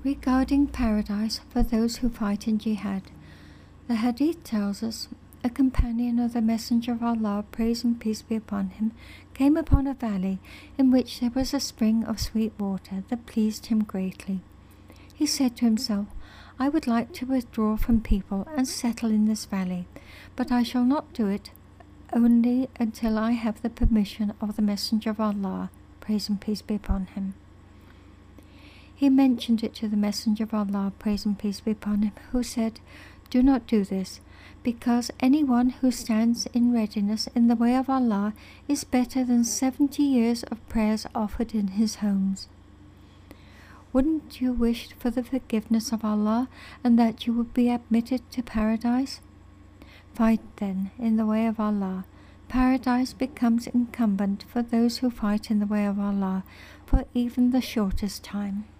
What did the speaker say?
Regarding paradise for those who fight in jihad, the hadith tells us, a companion of the Messenger of Allah, praise and peace be upon him, came upon a valley in which there was a spring of sweet water that pleased him greatly. He said to himself, I would like to withdraw from people and settle in this valley, but I shall not do it only until I have the permission of the Messenger of Allah, praise and peace be upon him. He mentioned it to the Messenger of Allah, praise and peace be upon him, who said, Do not do this, because anyone who stands in readiness in the way of Allah is better than 70 years of prayers offered in his homes. Wouldn't you wish for the forgiveness of Allah and that you would be admitted to paradise? Fight then in the way of Allah. Paradise becomes incumbent for those who fight in the way of Allah for even the shortest time.